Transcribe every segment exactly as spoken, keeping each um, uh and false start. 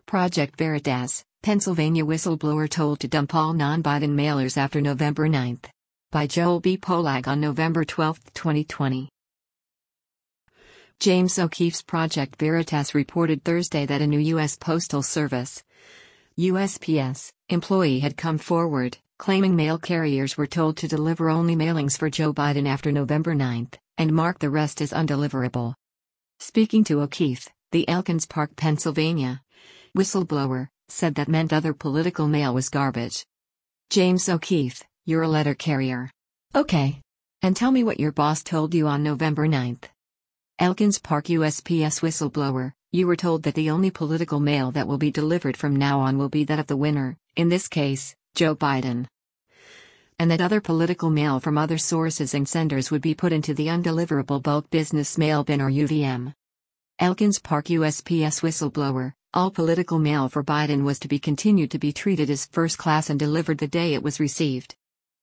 Project Veritas, Pennsylvania whistleblower told to dump all non-Biden mailers after November ninth. By Joel B. Polak on November twelfth, twenty twenty. James O'Keefe's Project Veritas reported Thursday that a new U S Postal Service U S P S employee had come forward, claiming mail carriers were told to deliver only mailings for Joe Biden after November ninth, and mark the rest as undeliverable. Speaking to O'Keefe, the Elkins Park, Pennsylvania whistleblower said that meant other political mail was garbage. James O'Keefe, you're a letter carrier. Okay. And tell me what your boss told you on November ninth. Elkins Park U S P S whistleblower, you were told that the only political mail that will be delivered from now on will be that of the winner, in this case, Joe Biden. And that other political mail from other sources and senders would be put into the undeliverable bulk business mail bin or U V M. Elkins Park U S P S whistleblower, all political mail for Biden was to be continued to be treated as first class and delivered the day it was received.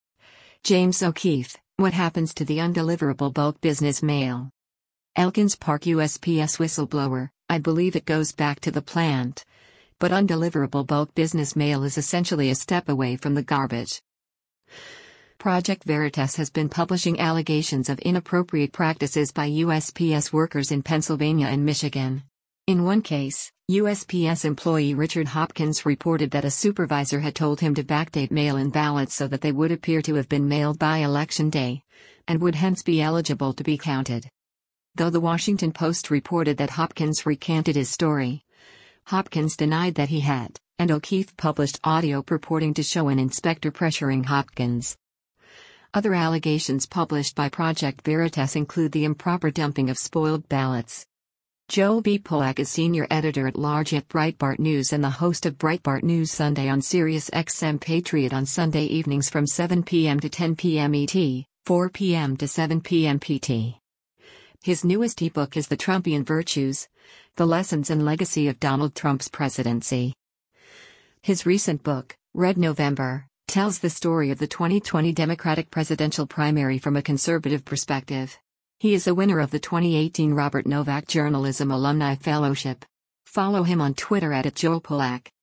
James O'Keefe, what happens to the undeliverable bulk business mail? Elkins Park U S P S whistleblower, I believe it goes back to the plant. But undeliverable bulk business mail is essentially a step away from the garbage. Project Veritas has been publishing allegations of inappropriate practices by U S P S workers in Pennsylvania and Michigan. In one case, U S P S employee Richard Hopkins reported that a supervisor had told him to backdate mail-in ballots so that they would appear to have been mailed by Election Day, and would hence be eligible to be counted. Though the Washington Post reported that Hopkins recanted his story, Hopkins denied that he had, and O'Keefe published audio purporting to show an inspector pressuring Hopkins. Other allegations published by Project Veritas include the improper dumping of spoiled ballots. Joel B. Polak is senior editor-at-large at Breitbart News and the host of Breitbart News Sunday on Sirius X M Patriot on Sunday evenings from seven p m to ten p m E T, four p m to seven p m P T. His newest ebook is The Trumpian Virtues: The Lessons and Legacy of Donald Trump's Presidency. His recent book, Red November, tells the story of the twenty twenty Democratic presidential primary from a conservative perspective. He is a winner of the twenty eighteen Robert Novak Journalism Alumni Fellowship. Follow him on Twitter at Joel Polak.